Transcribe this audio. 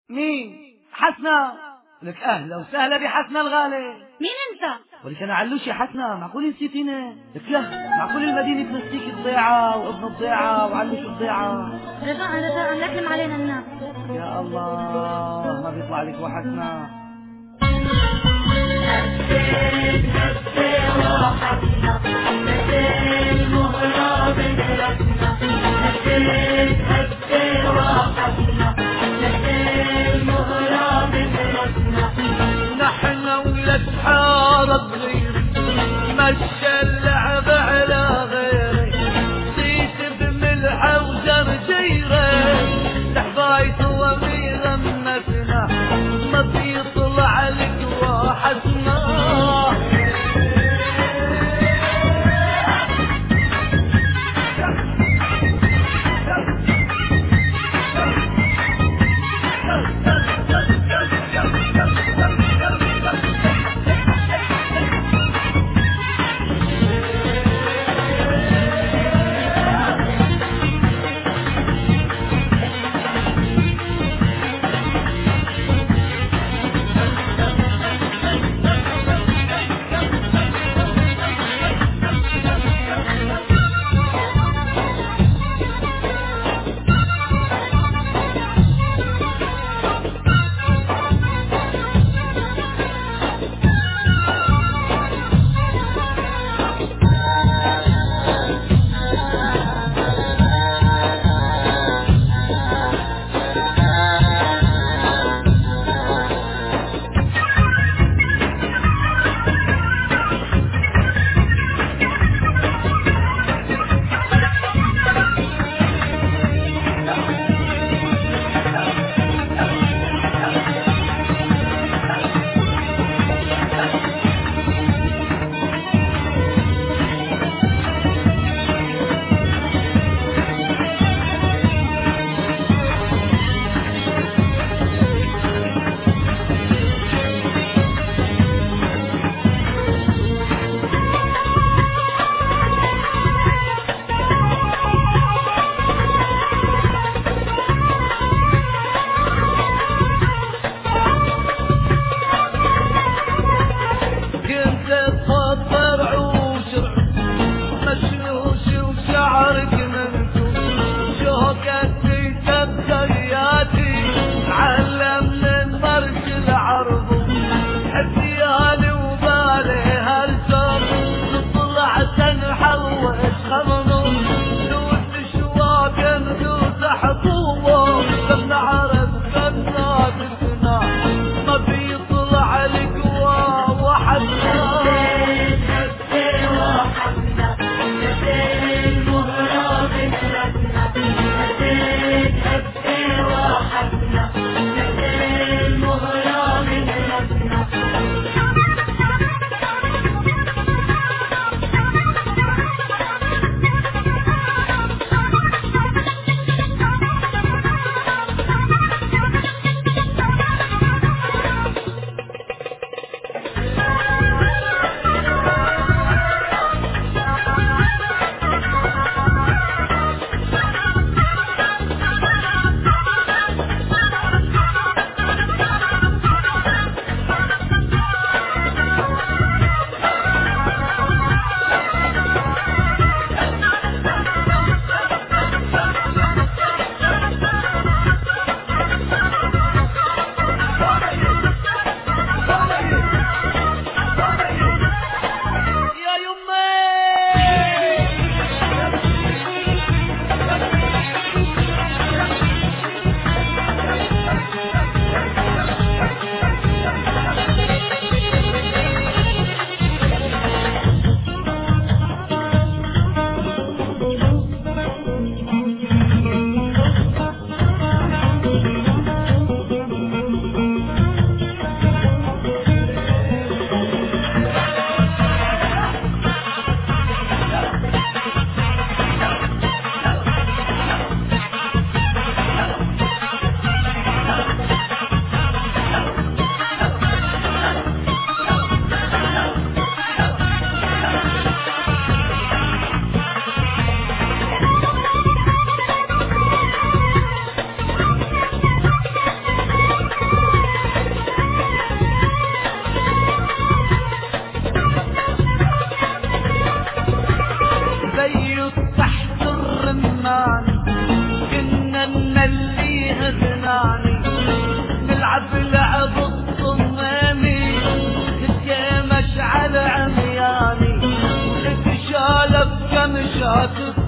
مين؟ حسنة. لك أهلا وسهلا بحسنة الغالي. مين أنت؟ ولك أنا علوش يا حسنة، معقول نسيتيني؟ لك لا، معقول المدينة تنسيك الضيعة وابن الضيعة وعلوش الضيعة؟ رجاء لا تلم علينا الناس. يا الله ما بيطلع لك وحسنة. نحن ولد حارب غيري، مشى اللعب على غيري، صيت بملحة وزرجيري، لحبايت واميرة منتنا، ما بيطلع لك وحسنا. زماني كنا نمليها ثناني نلعب لعب الصمامي نتجامش على عمياني نتشالب كمشات